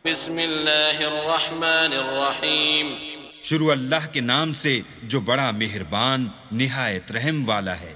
بسم اللہ الرحمن الرحیم شروع اللہ کے نام سے جو بڑا مہربان نہایت رحم والا ہے۔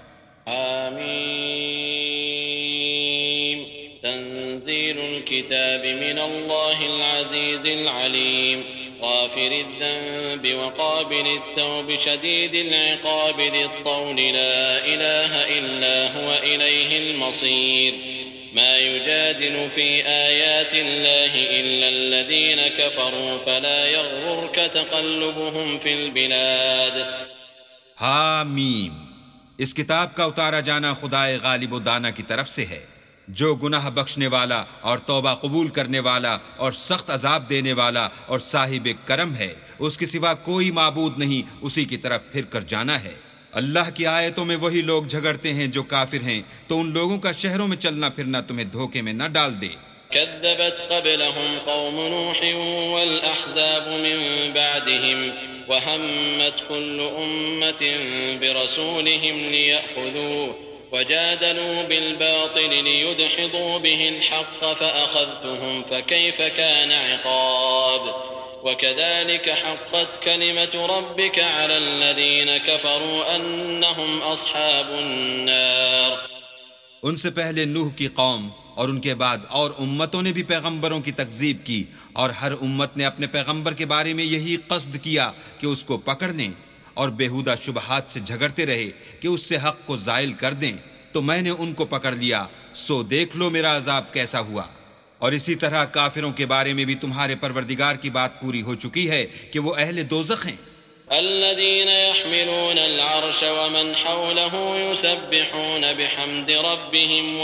آمین۔ تنزیل الكتاب من اللہ العزیز العلیم غافر الذنب وقابل التوب شدید العقاب ذی الطول لا الہ الا هو الیہ المصیر ما يجادل في آيات الله إلا الذين كفروا فلا يغررك تقلبهم في البلاد۔ حامیم۔ اس کتاب کا اتارا جانا خدائے غالب و دانا کی طرف سے ہے، جو گناہ بخشنے والا اور توبہ قبول کرنے والا اور سخت عذاب دینے والا اور صاحب کرم ہے، اس کے سوا کوئی معبود نہیں، اسی کی طرف پھر کر جانا ہے۔ اللہ کی آیتوں میں وہی لوگ جھگڑتے ہیں جو کافر ہیں، تو ان لوگوں کا شہروں میں چلنا پھرنا تمہیں دھوکے میں نہ ڈال دے۔ كذبت قبلهم قوم نوح والأحزاب من بعدهم وهمت كل أمة برسولهم ليأخذوه وجادلوا بالباطل ليدحضوا به الحق فأخذتهم فكيف كان عقاب وكذلك حقت كلمة ربك على الذين كفروا أنهم أصحاب النار۔ ان سے پہلے نوح کی قوم اور ان کے بعد اور امتوں نے بھی پیغمبروں کی تکذیب کی، اور ہر امت نے اپنے پیغمبر کے بارے میں یہی قصد کیا کہ اس کو پکڑ لیں اور بیہودہ شبہات سے جھگڑتے رہے کہ اس سے حق کو زائل کر دیں، تو میں نے ان کو پکڑ لیا، سو دیکھ لو میرا عذاب کیسا ہوا۔ اور اسی طرح کافروں کے بارے میں بھی تمہارے پروردگار کی بات پوری ہو چکی ہے کہ وہ اہل دوزخ ہیں۔ الذين يحملون العرش ومن حوله يسبحون بحمد ربهم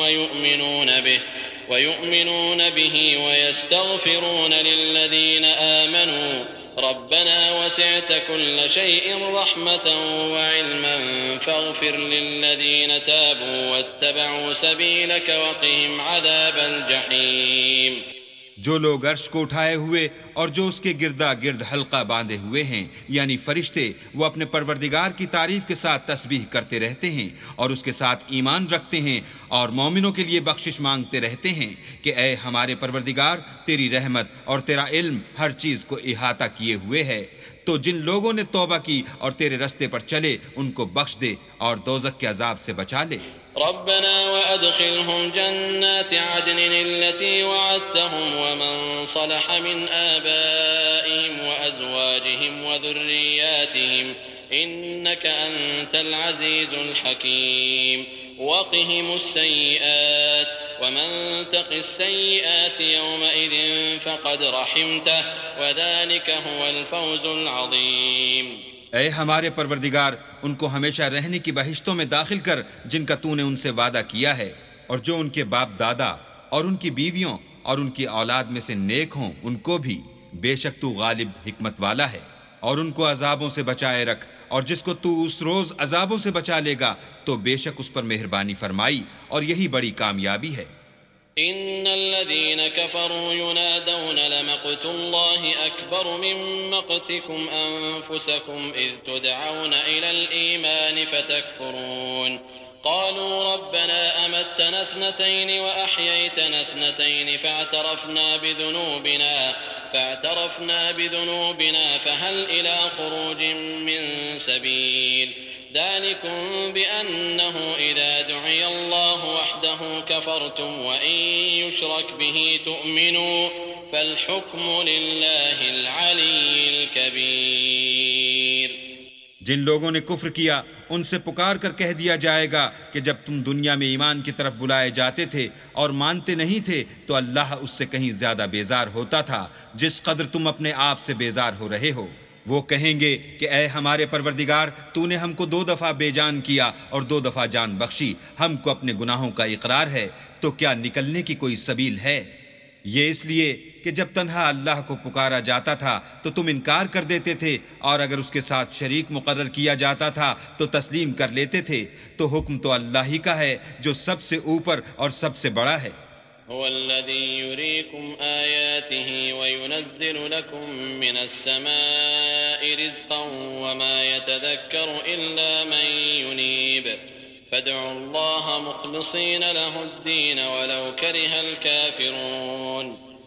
ويؤمنون به ويستغفرون للذين آمنوا ربنا وسعت كل شيء رحمة وعلما فاغفر للذين تابوا واتبعوا سبيلك وقهم عذاب الجحيم۔ جو لوگ عرش کو اٹھائے ہوئے اور جو اس کے گردا گرد حلقہ باندھے ہوئے ہیں یعنی فرشتے، وہ اپنے پروردگار کی تعریف کے ساتھ تسبیح کرتے رہتے ہیں اور اس کے ساتھ ایمان رکھتے ہیں اور مومنوں کے لیے بخشش مانگتے رہتے ہیں کہ اے ہمارے پروردگار، تیری رحمت اور تیرا علم ہر چیز کو احاطہ کیے ہوئے ہے، تو جن لوگوں نے توبہ کی اور تیرے رستے پر چلے ان کو بخش دے اور دوزخ کے عذاب سے بچا لے۔ ربنا وأدخلهم جنات عدن التي وعدتهم ومن صلح من آبائهم وأزواجهم وذرياتهم إنك أنت العزيز الحكيم وقهم السيئات ومن تق السيئات يومئذ فقد رحمته وذلك هو الفوز العظيم۔ اے ہمارے پروردگار، ان کو ہمیشہ رہنے کی بہشتوں میں داخل کر جن کا تو نے ان سے وعدہ کیا ہے، اور جو ان کے باپ دادا اور ان کی بیویوں اور ان کی اولاد میں سے نیک ہوں ان کو بھی، بے شک تو غالب حکمت والا ہے، اور ان کو عذابوں سے بچائے رکھ، اور جس کو تو اس روز عذابوں سے بچا لے گا تو بے شک اس پر مہربانی فرمائی، اور یہی بڑی کامیابی ہے۔ ان الذين كفروا ينادون لمقت الله اكبر من مقتكم انفسكم اذ تدعون الى الايمان فتكفرون قالوا ربنا امتنا اثنتين واحييتنا اثنتين فاعترفنا بذنوبنا فهل الى خروج من سبيل ذلكم بأنه إذا دعي الله وحده كفرتم وإن يشرك به تؤمنوا فالحكم لله العلي الكبير۔ جن لوگوں نے کفر کیا ان سے پکار کر کہہ دیا جائے گا کہ جب تم دنیا میں ایمان کی طرف بلائے جاتے تھے اور مانتے نہیں تھے تو اللہ اس سے کہیں زیادہ بیزار ہوتا تھا جس قدر تم اپنے آپ سے بیزار ہو رہے ہو۔ وہ کہیں گے کہ اے ہمارے پروردگار، تو نے ہم کو 2 دفعہ بے جان کیا اور 2 دفعہ جان بخشی، ہم کو اپنے گناہوں کا اقرار ہے، تو کیا نکلنے کی کوئی سبیل ہے؟ یہ اس لیے کہ جب تنہا اللہ کو پکارا جاتا تھا تو تم انکار کر دیتے تھے، اور اگر اس کے ساتھ شریک مقرر کیا جاتا تھا تو تسلیم کر لیتے تھے، تو حکم تو اللہ ہی کا ہے جو سب سے اوپر اور سب سے بڑا ہے۔ هو الذي يريكم آياته وينزل لكم من السماء رزقا وما يتذكر إلا من ينيب فادعوا الله مخلصين له الدين ولو كره الكافرون۔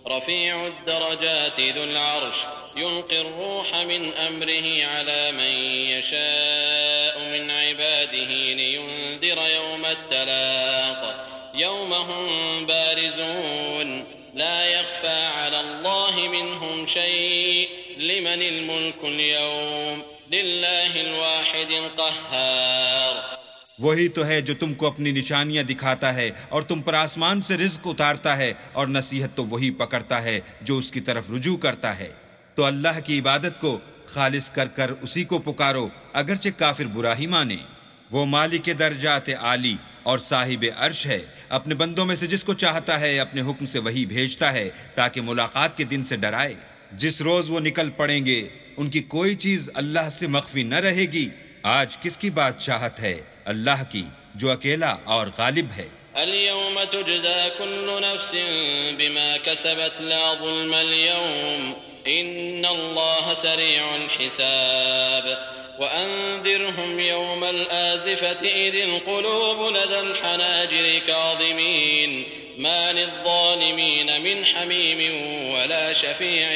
رفيع الدرجات ذو العرش يلقي الروح من أمره على من يشاء من عباده لينذر يوم التلاق يوم هم بارزون لا يخفى على الله منهم شيء لمن الملك اليوم لله الواحد القهار. وہی تو ہے جو تم کو اپنی نشانیاں دکھاتا ہے اور تم پر آسمان سے رزق اتارتا ہے، اور نصیحت تو وہی پکڑتا ہے جو اس کی طرف رجوع کرتا ہے. تو اللہ کی عبادت کو خالص کر کر اسی کو پکارو، اگرچہ کافر برا ہی مانے. وہ مالک درجات عالی اور صاحب عرش ہے، اپنے بندوں میں سے جس کو چاہتا ہے اپنے حکم سے وہی بھیجتا ہے تاکہ ملاقات کے دن سے ڈرائے. جس روز وہ نکل پڑیں گے ان کی کوئی چیز اللہ سے مخفی نہ رہے گی. آج کس کی بادشاہت ہے؟ اللہ کی، جو اکیلا اور غالب ہے. اليوم تجزى كل نفس بما كسبت لا ظلم اليوم إن الله سريع الحساب. وأنذرهم يوم الآزفة إذ القلوب لدى الحناجر كاظمين ما للظالمين من حميم ولا شفيع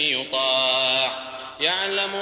يطاع يعلم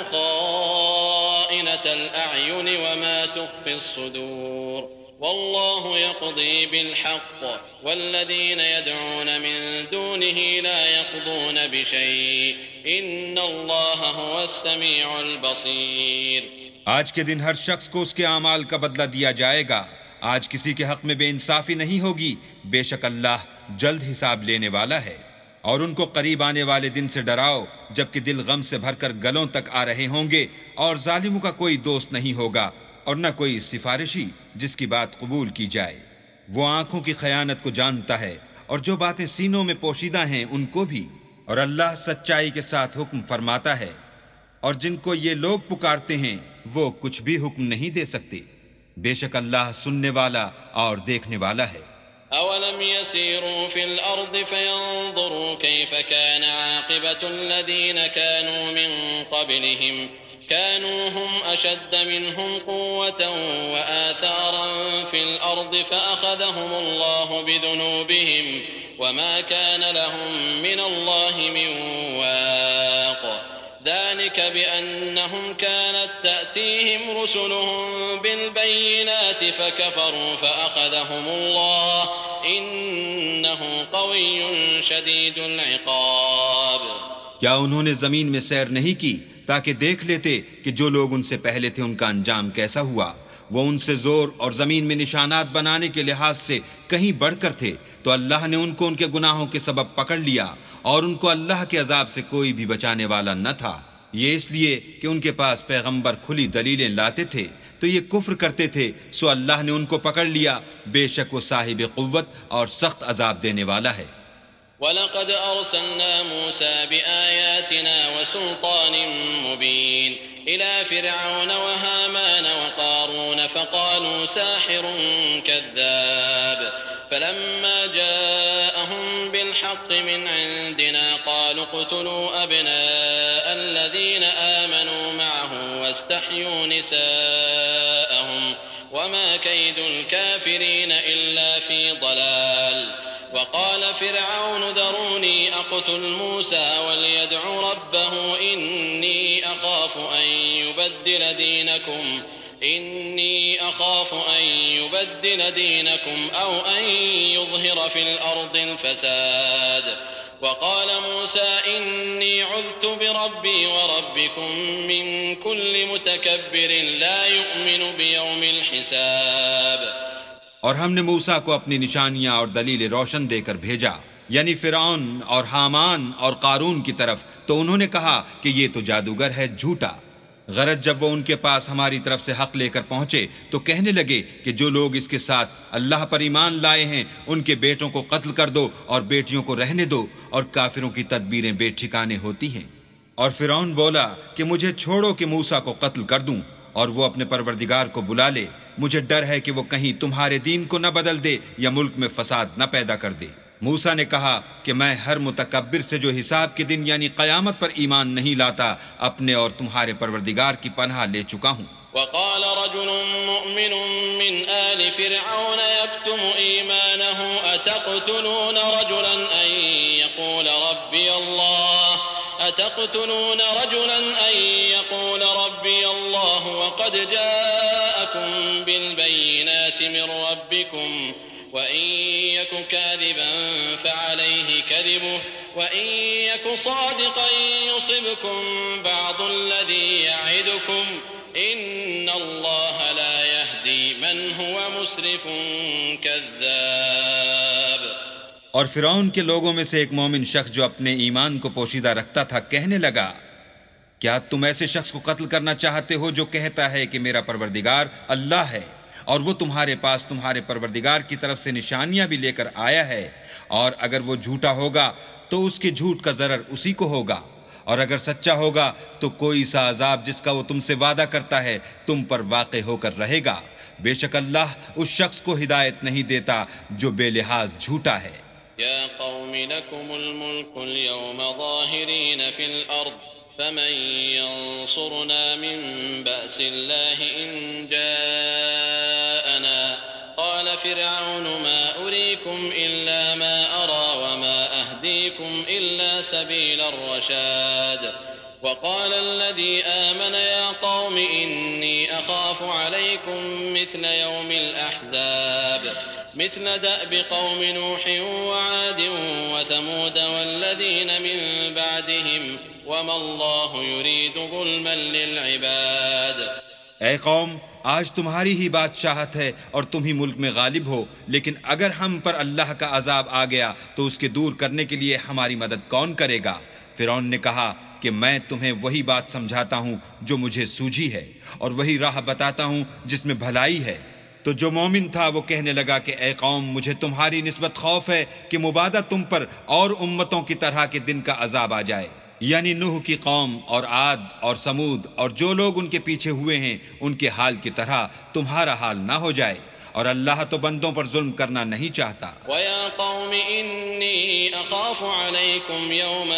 خائنة الأعين وما تخفي الصدور والله يقضي بالحق والذين يدعون من دونه لا يقضون بشيء إن الله هو السميع البصير. آج کے دن ہر شخص کو اس کے اعمال کا بدلہ دیا جائے گا. آج کسی کے حق میں بے انصافی نہیں ہوگی. بے شک اللہ جلد حساب لینے والا ہے. اور ان کو قریب آنے والے دن سے ڈراؤ جبکہ دل غم سے بھر کر گلوں تک آ رہے ہوں گے، اور ظالموں کا کوئی دوست نہیں ہوگا اور نہ کوئی سفارشی جس کی بات قبول کی جائے. وہ آنکھوں کی خیانت کو جانتا ہے اور جو باتیں سینوں میں پوشیدہ ہیں ان کو بھی. اور اللہ سچائی کے ساتھ حکم فرماتا ہے، اور جن کو یہ لوگ پکارتے ہیں وہ کچھ بھی حکم نہیں دے سکتے. بے شک اللہ سننے والا اور دیکھنے والا ہے. أولم يسيروا في الأرض فينظروا كيف كان عاقبة الذين كانوا من قبلهم كانوا هم أشد منهم قوة وآثارا في الأرض فأخذهم الله بذنوبهم وما كان لهم من الله من واق ذلك بأنهم كانت تأتيهم رسلهم بالبينات فكفروا فأخذهم الله إنه قوي شديد العقاب. کیا انہوں نے زمین میں سیر نہیں کی تاکہ دیکھ لیتے کہ جو لوگ ان سے پہلے تھے ان کا انجام کیسا ہوا؟ وہ ان سے زور اور زمین میں نشانات بنانے کے لحاظ سے کہیں بڑھ کر تھے، تو اللہ نے ان کو ان کے گناہوں کے سبب پکڑ لیا اور ان کو اللہ کے عذاب سے کوئی بھی بچانے والا نہ تھا. یہ اس لیے کہ ان کے پاس پیغمبر کھلی دلیلیں لاتے تھے تو یہ کفر کرتے تھے، سو اللہ نے ان کو پکڑ لیا. بے شک وہ صاحب قوت اور سخت عذاب دینے والا ہے. وَلَقَدْ أَرْسَلْنَا مُوسَى بِآيَاتِنَا وَسُلْطَانٍ مُبِينٍ إِلَى فِرْعَوْنَ وَهَامَانَ وَقَارُونَ فَقَالُوا سَاحِرٌ كَذَّابٌ فَلَمَّا جَاءَهُم بِالْحَقِّ مِنْ عِندِنَا قَالُوا اقْتُلُوا أَبْنَاءَ الَّذِينَ آمَنُوا مَعَهُ وَاسْتَحْيُوا نِسَاءَهُمْ وَمَا كَيْدُ الْكَافِرِينَ إِلَّا فِي ضَلَالٍ. وقال فرعون ذروني أقتل موسى وليدع ربه إني أخاف أن يبدل دينكم أو أن يظهر في الأرض الفساد. وقال موسى إني عذت بربي وربكم من كل متكبر لا يؤمن بيوم الحساب. اور ہم نے موسیٰ کو اپنی نشانیاں اور دلیل روشن دے کر بھیجا، یعنی فرعون اور حامان اور قارون کی طرف، تو انہوں نے کہا کہ یہ تو جادوگر ہے جھوٹا. غرض جب وہ ان کے پاس ہماری طرف سے حق لے کر پہنچے تو کہنے لگے کہ جو لوگ اس کے ساتھ اللہ پر ایمان لائے ہیں ان کے بیٹوں کو قتل کر دو اور بیٹیوں کو رہنے دو، اور کافروں کی تدبیریں بے ٹھکانے ہوتی ہیں. اور فرعون بولا کہ مجھے چھوڑو کہ موسیٰ کو قتل کر دوں اور وہ اپنے پروردگار کو بلا لے. مجھے ڈر ہے کہ وہ کہیں تمہارے دین کو نہ بدل دے یا ملک میں فساد نہ پیدا کر دے. موسیٰ نے کہا کہ میں ہر متکبر سے جو حساب کے دن یعنی قیامت پر ایمان نہیں لاتا اپنے اور تمہارے پروردگار کی پناہ لے چکا ہوں. وقال رجل مؤمن من آل فرعون يكتم إيمانه أتقتلون رجلا أن يقول ربي الله أتقتلون رجلا أن يقول ربي الله وقد جاءكم بالبينات من ربكم وإن يك كاذبا فعليه كذبه وإن يك صادقا يصبكم بعض الذي يعدكم إن الله لا يهدي من هو مسرف كذاب۔ اور فرعون کے لوگوں میں سے ایک مومن شخص جو اپنے ایمان کو پوشیدہ رکھتا تھا کہنے لگا، کیا تم ایسے شخص کو قتل کرنا چاہتے ہو جو کہتا ہے کہ میرا پروردگار اللہ ہے اور وہ تمہارے پاس تمہارے پروردگار کی طرف سے نشانیاں بھی لے کر آیا ہے، اور اگر وہ جھوٹا ہوگا تو اس کے جھوٹ کا ضرر اسی کو ہوگا، اور اگر سچا ہوگا تو کوئی سا عذاب جس کا وہ تم سے وعدہ کرتا ہے تم پر واقع ہو کر رہے گا۔ بے شک اللہ اس شخص کو ہدایت نہیں دیتا جو بے لحاظ جھوٹا ہے۔ يا قوم لكم الملك اليوم ظاهرين في الأرض فمن ينصرنا من بأس الله إن جاءنا قال فرعون ما أريكم إلا ما أرى وما أهديكم إلا سبيل الرشاد وقال الذي آمن يا قوم إني أخاف عليكم مثل يوم الأحزاب مثل دأب قوم نوح وعاد وثمود والذين من بعدهم وما الله يريد ظلما للعباد۔ اے قوم، آج تمہاری ہی بادشاہت ہے اور تم ہی ملک میں غالب ہو، لیکن اگر ہم پر اللہ کا عذاب آ گیا تو اس کے دور کرنے کے لیے ہماری مدد کون کرے گا؟ فرعون نے کہا کہ میں تمہیں وہی بات سمجھاتا ہوں جو مجھے سوجھی ہے اور وہی راہ بتاتا ہوں جس میں بھلائی ہے۔ تو جو مومن تھا وہ کہنے لگا کہ اے قوم، مجھے تمہاری نسبت خوف ہے کہ مبادہ تم پر اور امتوں کی طرح کے دن کا عذاب آ جائے، یعنی نوح کی قوم اور عاد اور سمود اور جو لوگ ان کے پیچھے ہوئے ہیں ان کے حال کی طرح تمہارا حال نہ ہو جائے، اور اللہ تو بندوں پر ظلم کرنا نہیں چاہتا۔ وَيَا قَوْمِ إِنِّي أَخَافُ عَلَيْكُمْ يَوْمَ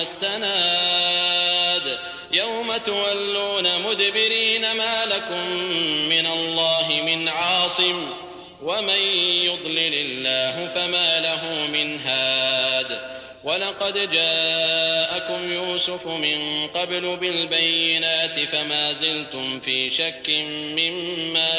التَّنَادِ يَوْمَ تُوَلُّونَ مُدْبِرِينَ مَا لَكُمْ مِنَ اللَّهِ مِنْ عَاصِمٍ وَمَنْ يُضْلِلِ اللَّهُ فَمَا لَهُ مِنْ هَادٍ وَلَقَدْ جَاءَكُمْ يُوسُفُ مِنْ قَبْلُ بِالْبَيِّنَاتِ فَمَا زِلْتُمْ فِي شَكٍّ مِّمَّا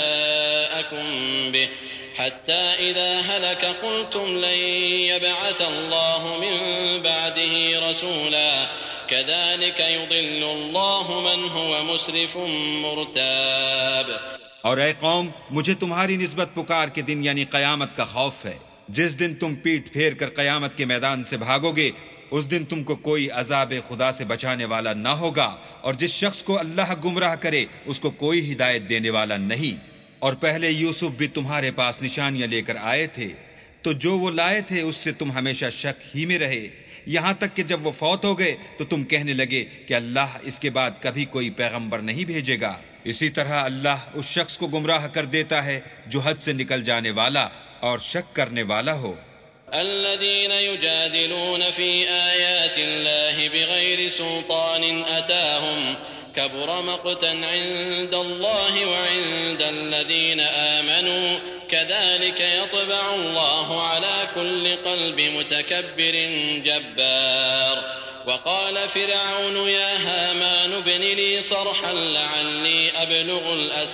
جَاءَكُمْ بِهِ حَتَّى إِذَا هَلَكَ قُلْتُمْ لَنْ يَبْعَثَ اللَّهُ مِنْ بَعْدِهِ رَسُولًا كَذَلِكَ يُضِلُّ اللَّهُ مَنْ هُوَ مُسْرِفٌ مُرْتَابٌ۔ اور اے قوم، مجھے تمہاری نسبت پکار کے دن یعنی قیامت کا خوف ہے۔ جس دن تم پیٹ پھیر کر قیامت کے میدان سے بھاگو گے اس دن تم کو کوئی عذاب خدا سے بچانے والا نہ ہوگا، اور جس شخص کو اللہ گمراہ کرے اس کو کوئی ہدایت دینے والا نہیں۔ اور پہلے یوسف بھی تمہارے پاس نشانیاں لے کر آئے تھے، تو جو وہ لائے تھے اس سے تم ہمیشہ شک ہی میں رہے، یہاں تک کہ جب وہ فوت ہو گئے تو تم کہنے لگے کہ اللہ اس کے بعد کبھی کوئی پیغمبر نہیں بھیجے گا۔ اسی طرح اللہ اس شخص کو گمراہ کر دیتا ہے جو حد سے نکل جانے والا اور شک کرنے والا ہو۔ الذين يجادلون في آيات الله بغير سلطان أتاهم كبر مقتا عند الله وعند الذين آمنوا كذلك يطبع الله على كل قلب متكبر جبار۔ وقال فرعون يا هامان ابن لي صرحا لعلي أبلغ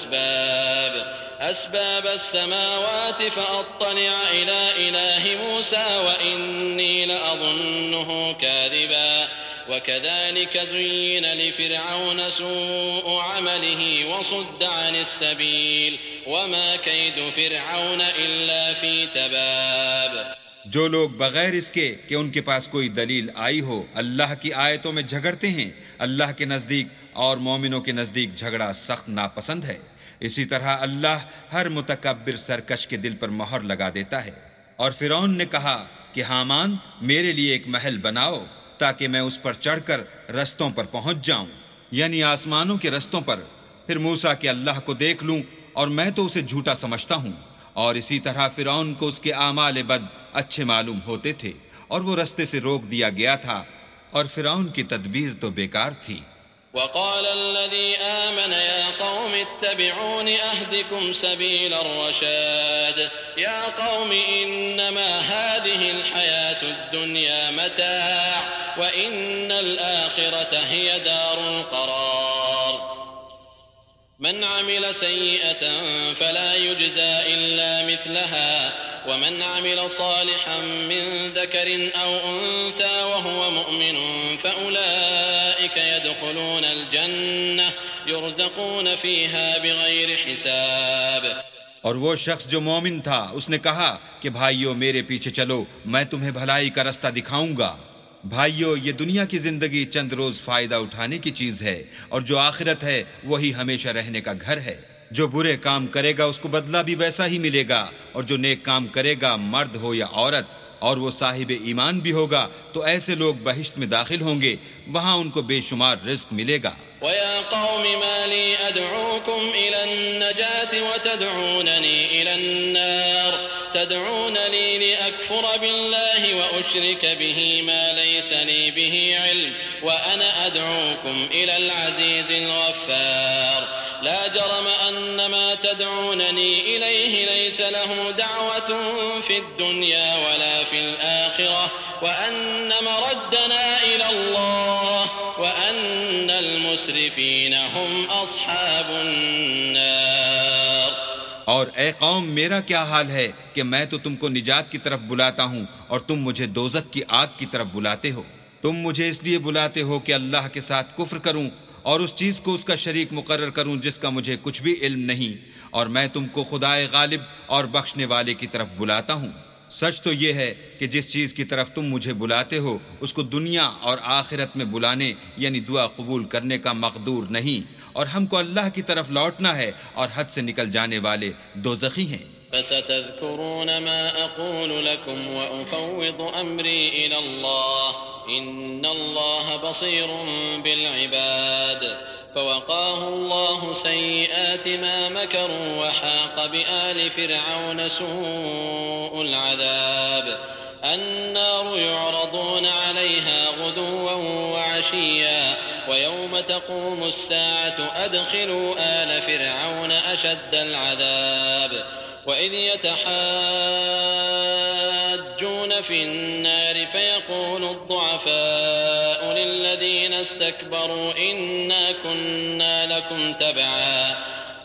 أسباب السماوات فأطلع إلى إله موسى وإني لأظنه كاذبا وكذلك زين لفرعون سوء عمله وصد عن السبيل وما كيد فرعون إلا في تباب۔ جو لوگ بغیر اس کے کہ ان کے پاس کوئی دلیل آئی ہو اللہ کی آیتوں میں جھگڑتے ہیں، اللہ کے نزدیک اور مومنوں کے نزدیک جھگڑا سخت ناپسند ہے۔ اسی طرح اللہ ہر متکبر سرکش کے دل پر مہر لگا دیتا ہے۔ اور فرعون نے کہا کہ ہامان میرے لیے ایک محل بناؤ تاکہ میں اس پر چڑھ کر رستوں پر پہنچ جاؤں، یعنی آسمانوں کے رستوں پر، پھر موسیٰ کے اللہ کو دیکھ لوں، اور میں تو اسے جھوٹا سمجھتا ہوں۔ اور اسی طرح فرعون کو اس کے اعمال بد اچھے معلوم ہوتے تھے اور وہ رستے سے روک دیا گیا تھا، اور فرعون کی تدبیر تو بیکار تھی۔ وقال الذي آمن يا قوم اتبعون أهدكم سبيل الرشاد يا قوم إنما هذه الحياة الدنيا متاع وإن الآخرة هي دار القرار من عمل سيئة فلا يجزى إلا مثلها ومن عمل صالحا من ذكر أو أنثى وهو مؤمن فأولئك يدخلون الجنة يرزقون فيها بغير حساب. اور وہ شخص جو مومن تھا اس نے کہا کہ بھائیو میرے پیچھے چلو، میں تمہیں بھلائی کا رستہ دکھاؤں گا. بھائیو یہ دنیا کی زندگی چند روز فائدہ اٹھانے کی چیز ہے، اور جو آخرت ہے وہی ہمیشہ رہنے کا گھر ہے. جو برے کام کرے گا اس کو بدلہ بھی ویسا ہی ملے گا، اور جو نیک کام کرے گا مرد ہو یا عورت اور وہ صاحب ایمان بھی ہوگا تو ایسے لوگ بہشت میں داخل ہوں گے، وہاں ان کو بے شمار رزق ملے گا. وَيَا قَوْمِ مَا لِي أَدْعُوكُمْ إِلَى النَّجَاةِ وَتَدْعُونَنِي إِلَى النَّارِ تَدْعُونَنِي لِأَكْفُرَ بِاللَّهِ وَأُشْرِكَ بِهِ مَا لَيْسَ لِي بِهِ عِلْمٌ وَأَنَا أَدْعُوكُمْ إِلَى الْعَزِيزِ الْغَفَّارِ. لا جرم أن ما تدعونني إليه ليس له دعوة في الدنيا ولا في الآخرة وأن مردنا إلى الله وأن المسرفين هم أصحاب النار. اور اے قوم میرا کیا حال ہے کہ میں تو تم کو نجات کی طرف بلاتا ہوں اور تم مجھے دوزخ کی آگ کی طرف بلاتے ہو. تم مجھے اس لیے بلاتے ہو کہ اللہ کے ساتھ کفر کروں اور اس چیز کو اس کا شریک مقرر کروں جس کا مجھے کچھ بھی علم نہیں، اور میں تم کو خدائے غالب اور بخشنے والے کی طرف بلاتا ہوں. سچ تو یہ ہے کہ جس چیز کی طرف تم مجھے بلاتے ہو اس کو دنیا اور آخرت میں بلانے یعنی دعا قبول کرنے کا مقدور نہیں، اور ہم کو اللہ کی طرف لوٹنا ہے اور حد سے نکل جانے والے دوزخی ہیں. فستذكرون ما أقول لكم وأفوض أمري إلى الله إن الله بصير بالعباد. فوقاه الله سيئات ما مكروا وحاق بآل فرعون سوء العذاب. النار يعرضون عليها غدوا وعشيا ويوم تقوم الساعة أدخلوا آل فرعون أشد العذاب. وإذ يتحاجون في النار فيقول الضعفاء للذين استكبروا إنا كنا لكم تبعا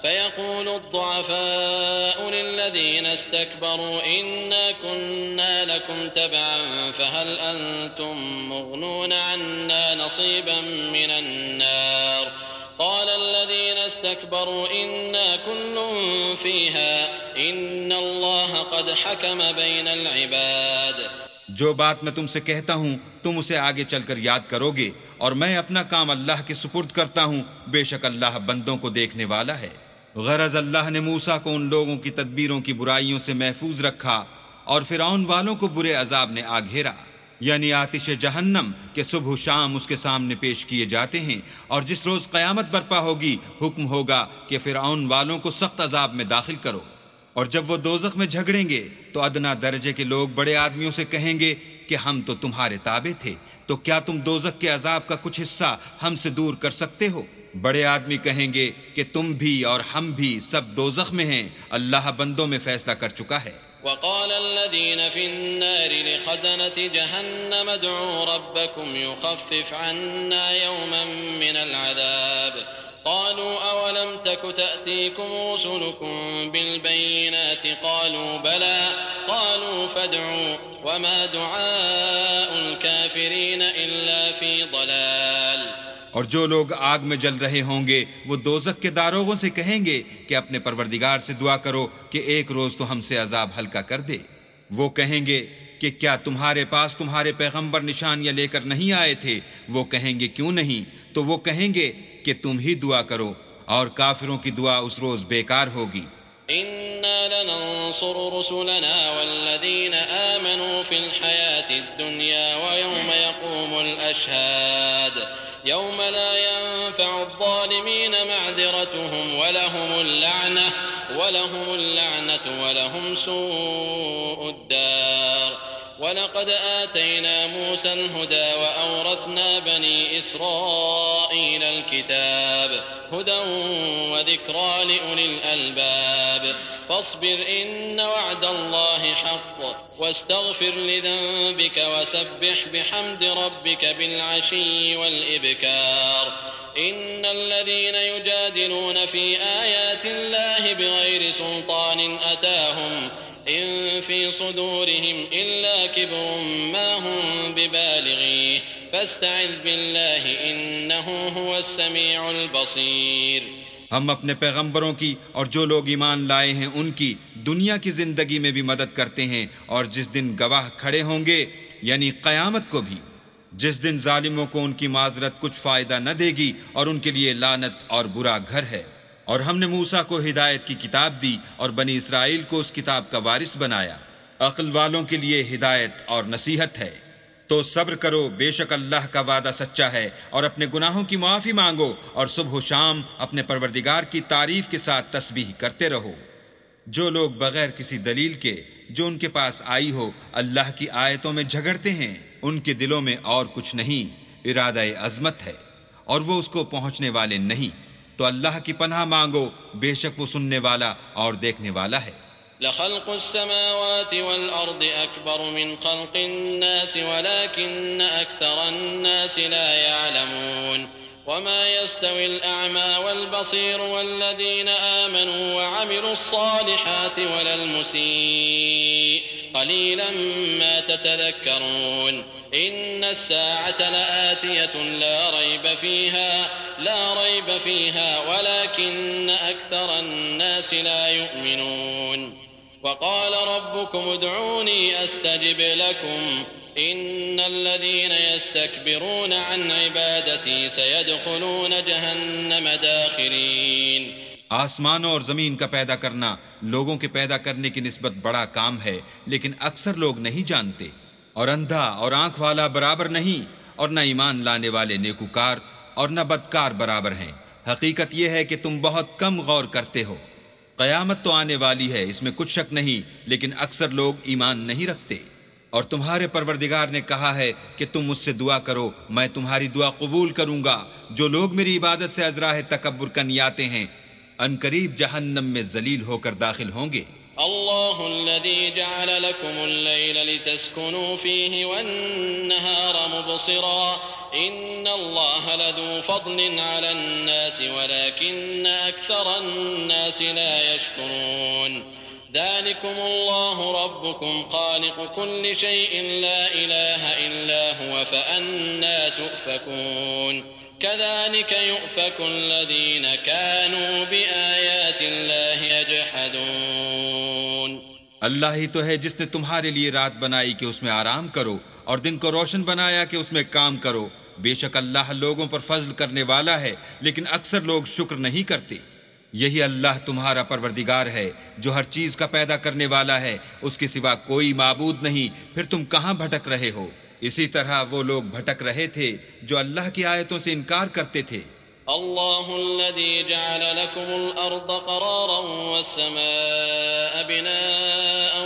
فهل أنتم مغنون عنا نصيبا من النار قال الذين استكبروا إنا كل فيها إن الله قد حكم بين العباد. جو بات میں تم سے کہتا ہوں تم اسے آگے چل کر یاد کرو گے، اور میں اپنا کام اللہ کے سپرد کرتا ہوں، بے شک اللہ بندوں کو دیکھنے والا ہے. غرض اللہ نے موسیٰ کو ان لوگوں کی تدبیروں کی برائیوں سے محفوظ رکھا اور فرعون والوں کو برے عذاب نے آ گھیرا، یعنی آتش جہنم کے صبح و شام اس کے سامنے پیش کیے جاتے ہیں، اور جس روز قیامت برپا ہوگی حکم ہوگا کہ فرعون والوں کو سخت عذاب میں داخل کرو. اور جب وہ دوزخ میں جھگڑیں گے تو ادنا درجے کے لوگ بڑے آدمیوں سے کہیں گے کہ ہم تو تمہارے تابع تھے، تو کیا تم دوزخ کے عذاب کا کچھ حصہ ہم سے دور کر سکتے ہو؟ بڑے آدمی کہیں گے کہ تم بھی اور ہم بھی سب دوزخ میں ہیں، اللہ بندوں میں فیصلہ کر چکا ہے. وقال الذين في النار لخزنة جهنم ادعوا ربكم يخفف عنا يوما من العذاب قالوا أولم تك تأتيكم رسلكم بالبينات قالوا بلى قالوا فادعوا وما دعاء الكافرين إلا في ضلال. اور جو لوگ آگ میں جل رہے ہوں گے وہ دوزخ کے داروغوں سے کہیں گے کہ اپنے پروردگار سے دعا کرو کہ ایک روز تو ہم سے عذاب ہلکا کر دے. وہ کہیں گے کہ کیا تمہارے پاس تمہارے پیغمبر نشانیاں لے کر نہیں آئے تھے؟ وہ کہیں گے کیوں نہیں؟ تو وہ کہیں گے کہ تم ہی دعا کرو، اور کافروں کی دعا اس روز بیکار ہوگی. إنا لننصر رسلنا والذين آمنوا في الحياة الدنيا ويوم يقوم الأشهاد يوم لا ينفع الظالمين معذرتهم ولهم اللعنة ولهم سوء الدار. وَلَقَدْ آتَيْنَا مُوسَى الْهُدَى وَأَوْرَثْنَا بَنِي إِسْرَائِيلَ الْكِتَابَ هُدًى وَذِكْرَى لِأُولِي الْأَلْبَابِ فاصبر إن وعد الله حق واستغفر لذنبك وسبح بحمد ربك بالعشي والإبكار إن الذين يجادلون في آيات الله بغير سلطان أتاهم إن في صدورهم إلا كبر ما هم ببالغيه فاستعذ بالله إنه هو السميع البصير. ہم اپنے پیغمبروں کی اور جو لوگ ایمان لائے ہیں ان کی دنیا کی زندگی میں بھی مدد کرتے ہیں، اور جس دن گواہ کھڑے ہوں گے یعنی قیامت کو بھی، جس دن ظالموں کو ان کی معذرت کچھ فائدہ نہ دے گی اور ان کے لیے لعنت اور برا گھر ہے. اور ہم نے موسیٰ کو ہدایت کی کتاب دی اور بنی اسرائیل کو اس کتاب کا وارث بنایا. عقل والوں کے لیے ہدایت اور نصیحت ہے. تو صبر کرو، بے شک اللہ کا وعدہ سچا ہے، اور اپنے گناہوں کی معافی مانگو اور صبح و شام اپنے پروردگار کی تعریف کے ساتھ تسبیح کرتے رہو. جو لوگ بغیر کسی دلیل کے جو ان کے پاس آئی ہو اللہ کی آیتوں میں جھگڑتے ہیں، ان کے دلوں میں اور کچھ نہیں، ارادہ عظمت ہے اور وہ اس کو پہنچنے والے نہیں. تو اللہ کی پناہ مانگو، بے شک وہ سننے والا اور دیکھنے والا ہے. لخلق السماوات والأرض أكبر من خلق الناس ولكن أكثر الناس لا يعلمون وما يستوي الأعمى والبصير والذين آمنوا وعملوا الصالحات ولا المسيء قليلا ما تتذكرون إن الساعة لآتية لا ريب فيها ولكن أكثر الناس لا يؤمنون وقال ربكم ادعوني أستجب لكم إن الذين يستكبرون عن عبادتي سيدخلون جهنم داخرين. آسمانوں اور زمین کا پیدا کرنا لوگوں کے پیدا کرنے کی نسبت بڑا کام ہے، لیکن اکثر لوگ نہیں جانتے. اور اندھا اور آنکھ والا برابر نہیں، اور نہ ایمان لانے والے نیکوکار اور نہ بدکار برابر ہیں. حقیقت یہ ہے کہ تم بہت کم غور کرتے ہو. قیامت تو آنے والی ہے، اس میں کچھ شک نہیں، لیکن اکثر لوگ ایمان نہیں رکھتے. اور تمہارے پروردگار نے کہا ہے کہ تم مجھ سے دعا کرو، میں تمہاری دعا قبول کروں گا. جو لوگ میری عبادت سے ازراہ تکبر کنیاتے ہیں عنقریب جہنم میں ذلیل ہو کر داخل ہوں گے. اللہ الذي جعل لكم الليل لتسكنوا فيه والنهار مبصرا ان الله لذو فضل على الناس ولكن اكثر الناس لا يشكرون. ذلكم الله ربكم خالق كل شيء لا اله الا هو فأنى تؤفكون. كذلك يؤفك الذين كانوا بآيات الله يجحدون. اللہ ہی تو ہے جس نے تمہارے لیے رات بنائی کہ اس میں آرام کرو اور دن کو روشن بنایا کہ اس میں کام کرو. بے شک اللہ لوگوں پر فضل کرنے والا ہے، لیکن اکثر لوگ شکر نہیں کرتے. یہی اللہ تمہارا پروردگار ہے جو ہر چیز کا پیدا کرنے والا ہے، اس کے سوا کوئی معبود نہیں. پھر تم کہاں بھٹک رہے ہو؟ اسی طرح وہ لوگ بھٹک رہے تھے جو اللہ کی آیتوں سے انکار کرتے تھے. اللہ الذي جعل لكم الأرض قرارا والسماء بناء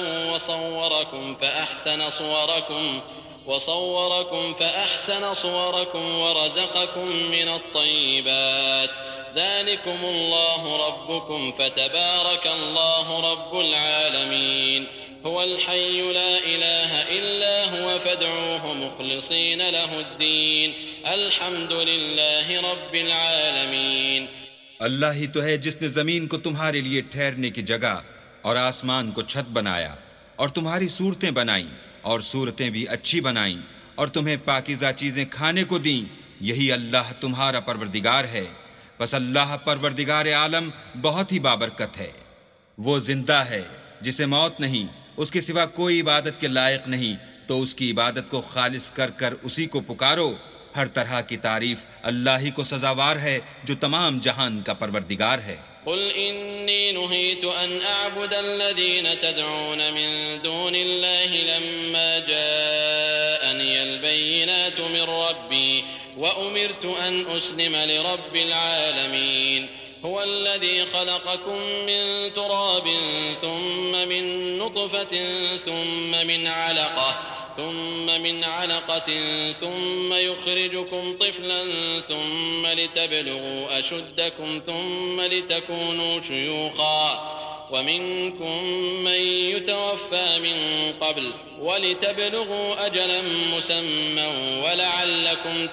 وصوركم فأحسن صوركم ورزقكم من الطيبات. ذلكم الله ربكم فتبارك الله رب العالمين. هو الحي لا إله إلا هو فادعوه مخلصين له الدين الحمد لله رب العالمين. اللہ ہی تو ہے جس نے زمین کو تمہارے لیے ٹھہرنے کی جگہ اور آسمان کو چھت بنایا اور تمہاری صورتیں بنائیں اور صورتیں بھی اچھی بنائیں اور تمہیں پاکیزہ چیزیں کھانے کو دیں. یہی اللہ تمہارا پروردگار ہے. بس اللہ پروردگار عالم بہت ہی بابرکت ہے. وہ زندہ ہے جسے موت نہیں، اس کے سوا کوئی عبادت کے لائق نہیں، تو اس کی عبادت کو خالص کر کر اسی کو پکارو. ہر طرح کی تعریف اللہ ہی کو سزاوار ہے جو تمام جہان کا پروردگار ہے. قل إني نهيت أن أعبد الذين تدعون من دون الله لما جاءني البينات من ربي وأمرت أن أسلم لرب العالمين. هو الذي خلقكم من تراب ثم من نطفة ثم من علقة ثم من علقة ثم يخرجكم طفلا ثم لتبلغوا أشدكم ثم لتكونوا شيوخا ومنكم من يتوفى من قبل ولتبلغوا أجلا مسمى ولعلكم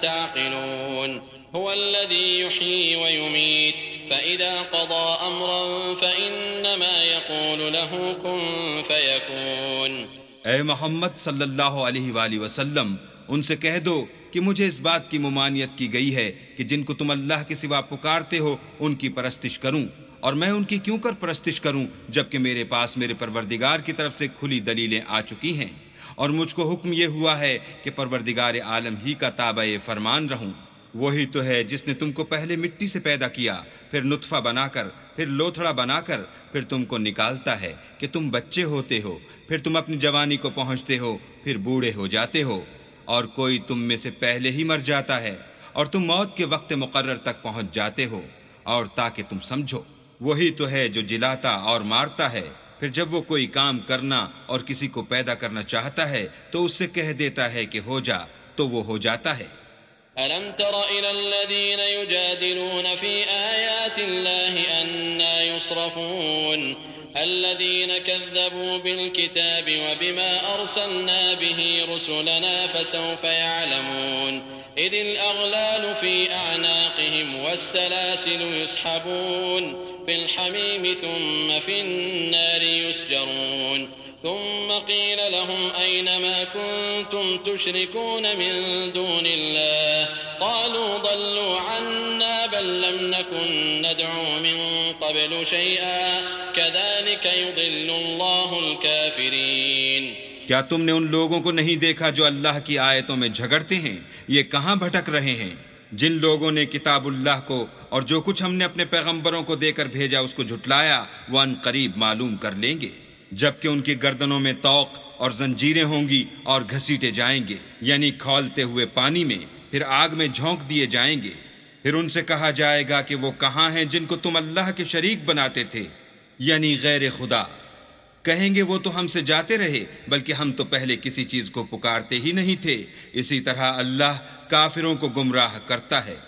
تعقلون هو الذي يحيي ويميت فإذا قضى أمرا فإنما يقول له كن فيكون. اے محمد صلی اللہ علیہ وآلہ وسلم، ان سے کہہ دو کہ مجھے اس بات کی ممانعت کی گئی ہے کہ جن کو تم اللہ کے سوا پکارتے ہو ان کی پرستش کروں، اور میں ان کی کیوں کر پرستش کروں جبکہ میرے پاس میرے پروردگار کی طرف سے کھلی دلیلیں آ چکی ہیں، اور مجھ کو حکم یہ ہوا ہے کہ پروردگار عالم ہی کا تابع فرمان رہوں. وہی تو ہے جس نے تم کو پہلے مٹی سے پیدا کیا، پھر نطفہ بنا کر، پھر لوتھڑا بنا کر، پھر تم کو نکالتا ہے کہ تم بچے ہوتے ہو، پھر تم اپنی جوانی کو پہنچتے ہو، پھر بوڑھے ہو جاتے ہو، اور کوئی تم میں سے پہلے ہی مر جاتا ہے اور تم موت کے وقت مقرر تک پہنچ جاتے ہو، اور تاکہ تم سمجھو. وہی تو ہے جو جلاتا اور مارتا ہے، پھر جب وہ کوئی کام کرنا اور کسی کو پیدا کرنا چاہتا ہے تو اس سے کہہ دیتا ہے کہ ہو جا، تو وہ ہو جاتا ہے. ألم تر إلى الذين يجادلون في آيات الله أنى يصرفون الذين كذبوا بالكتاب وبما أرسلنا به رسلنا فسوف يعلمون إذ الأغلال في أعناقهم والسلاسل يسحبون في الحميم ثم في النار يسجرون ثم قيل لهم أين ما كنتم تشركون من دون الله قالوا ضلوا عنا بل لم نكن ندعو من قبل شيئا كذلك يضل الله الكافرين. کیا تم نے ان لوگوں کو نہیں دیکھا جو اللہ کی آیتوں میں جھگڑتے ہیں؟ یہ کہاں بھٹک رہے ہیں؟ جن لوگوں نے کتاب اللہ کو اور جو کچھ ہم نے اپنے پیغمبروں کو دے کر بھیجا اس کو جھٹلایا، وہ ان قریب معلوم کر لیں گے، جبکہ ان کی گردنوں میں طوق اور زنجیریں ہوں گی اور گھسیٹے جائیں گے، یعنی کھولتے ہوئے پانی میں، پھر آگ میں جھونک دیے جائیں گے. پھر ان سے کہا جائے گا کہ وہ کہاں ہیں جن کو تم اللہ کے شریک بناتے تھے، یعنی غیر خدا. کہیں گے وہ تو ہم سے جاتے رہے، بلکہ ہم تو پہلے کسی چیز کو پکارتے ہی نہیں تھے. اسی طرح اللہ کافروں کو گمراہ کرتا ہے.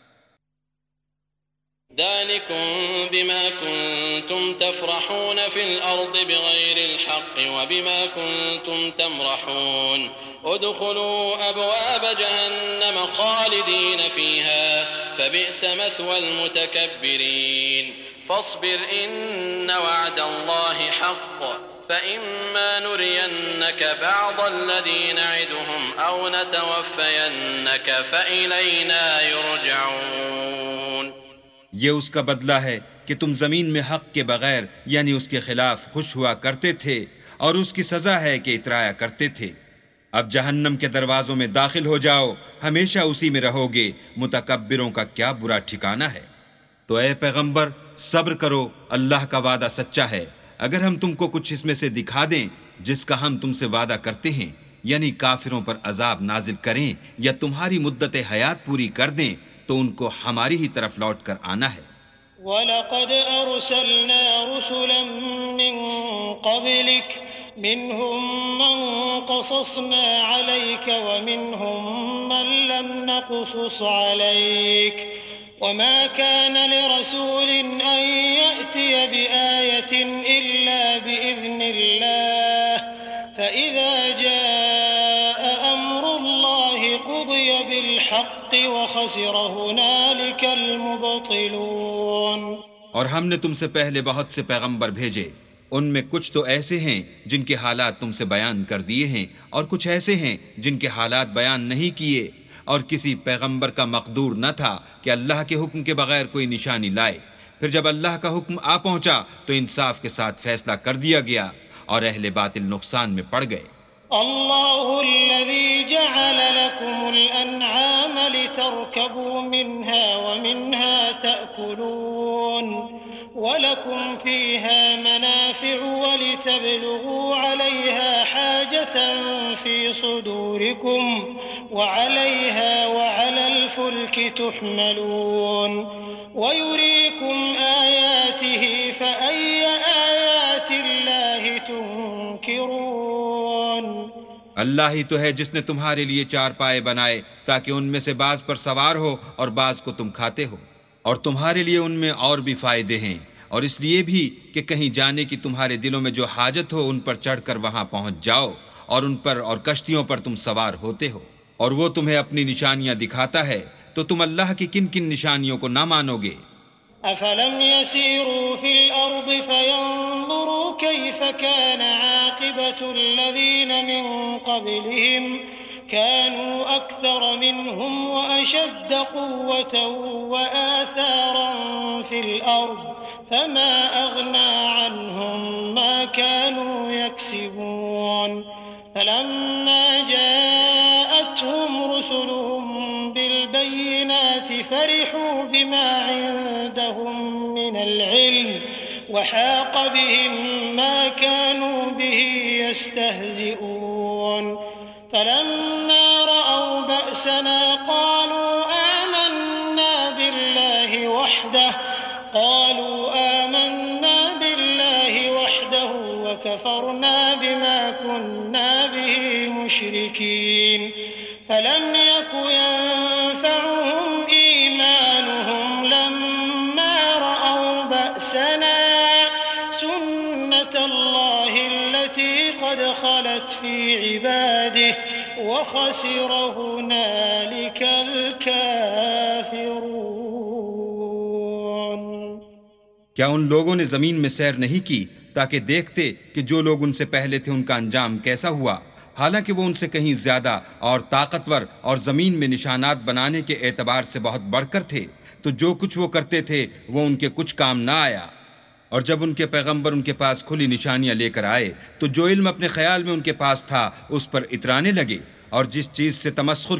ذلكم بما كنتم تفرحون في الأرض بغير الحق وبما كنتم تمرحون ادخلوا أبواب جهنم خالدين فيها فبئس مثوى المتكبرين فاصبر إن وعد الله حق فإما نرينك بعض الذي نعدهم أو نتوفينك فإلينا يرجعون. یہ اس کا بدلہ ہے کہ تم زمین میں حق کے بغیر یعنی اس کے خلاف خوش ہوا کرتے تھے، اور اس کی سزا ہے کہ اترایا کرتے تھے. اب جہنم کے دروازوں میں داخل ہو جاؤ، ہمیشہ اسی میں رہو گے. متکبروں کا کیا برا ٹھکانہ ہے. تو اے پیغمبر صبر کرو، اللہ کا وعدہ سچا ہے. اگر ہم تم کو کچھ اس میں سے دکھا دیں جس کا ہم تم سے وعدہ کرتے ہیں، یعنی کافروں پر عذاب نازل کریں یا تمہاری مدت حیات پوری کر دیں، تو ان کو ہماری ہی طرف لوٹ کر آنا ہے. وَلَقَدْ أَرْسَلْنَا رُسُلًا مِّن قَبْلِكَ مِنْهُمْ مَنْ قَصَصْنَا عَلَيْكَ وَمِنْهُمْ مَنْ لَمْ نَقْصُصْ عَلَيْكَ وَمَا كَانَ لِرَسُولٍ أَنْ يَأْتِيَ بِآيَةٍ إِلَّا بِإِذْنِ اللَّهِ فَإِذَا جَاءَ أَمْرُ اللَّهِ قُضِيَ بِالْحَقِّ وَخَسِرَ هُنَالِكَ الْمُبْطِلُونَ. اور ہم نے تم سے پہلے بہت سے پیغمبر بھیجے، ان میں کچھ تو ایسے ہیں جن کے حالات تم سے بیان کر دیے ہیں، اور کچھ ایسے ہیں جن کے حالات بیان نہیں کیے. اور کسی پیغمبر کا مقدور نہ تھا کہ اللہ کے حکم کے بغیر کوئی نشانی لائے. پھر جب اللہ کا حکم آ پہنچا تو انصاف کے ساتھ فیصلہ کر دیا گیا، اور اہل باطل نقصان میں پڑ گئے. اللہ الذي جعل لكم الأنعام لتركبوا منها ومنها تأكلون ولكم فيها منافع ولتبلغوا عليها حاجة في صدوركم وعليها وعلى الفلك تحملون ويريكم آياته فأي آيات الله تنكرون. اللہ ہی تو ہے جس نے تمہارے لیے 4 پائے بنائے تاکہ ان میں سے بعض پر سوار ہو اور بعض کو تم کھاتے ہو، اور تمہارے لیے ان میں اور بھی فائدے ہیں، اور اس لیے بھی کہ کہیں جانے کی تمہارے دلوں میں جو حاجت ہو ان پر چڑھ کر وہاں پہنچ جاؤ، اور ان پر اور کشتیوں پر تم سوار ہوتے ہو، اور وہ تمہیں اپنی نشانیاں دکھاتا ہے، تو تم اللہ کی کن کن نشانیوں کو نہ مانو گے؟ أفلم يسيروا في الأرض فينظروا كيف كان عاقبة الذين من قبلهم كانوا أكثر منهم وأشد قوة وآثارا في الأرض فما أغنى عنهم ما كانوا يكسبون فلما جاءتهم رسلهم بالبينات فرحوا بما عندهم من العلم وحاق بهم ما كانوا به يستهزئون فلما رأوا بأسنا قالوا آمنا بالله وحده وكفرنا بما كنا به مشركين فلم يك ينفعهم إيمانهم لما رأوا بأسنا سنة الله التي قد خلت في عباده وخسر هنالك الكافرون۔ کیا ان لوگوں نے زمین میں سیر نہیں کی تاکہ دیکھتے کہ جو لوگ ان سے پہلے تھے ان کا انجام کیسا ہوا، حالانکہ وہ ان سے کہیں زیادہ اور طاقتور اور زمین میں نشانات بنانے کے اعتبار سے بہت بڑھ کر تھے، تو جو کچھ وہ کرتے تھے وہ ان کے کچھ کام نہ آیا۔ اور جب ان کے پیغمبر ان کے پاس کھلی نشانیاں لے کر آئے تو جو علم اپنے خیال میں ان کے پاس تھا اس پر اترانے لگے، اور جس چیز سے تمسخر